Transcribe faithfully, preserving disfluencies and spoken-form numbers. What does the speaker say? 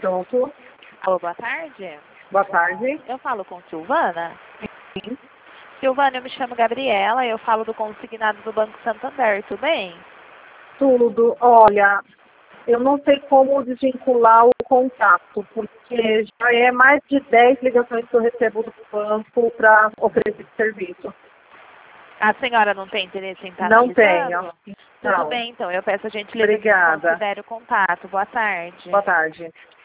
Pronto. Alô, boa tarde. Boa tarde. Eu falo com Silvana. Sim. Silvana, eu me chamo Gabriela, eu falo do consignado do Banco Santander, tudo bem? Tudo. Olha, eu não sei como desvincular o contato, porque já é mais de dez ligações que eu recebo do banco para oferecer esse serviço. A senhora não tem interesse em estar Não analisando? tenho. Tudo Não. bem, então. Eu peço a gentileza que Obrigada. considere o contato. Boa tarde. Boa tarde.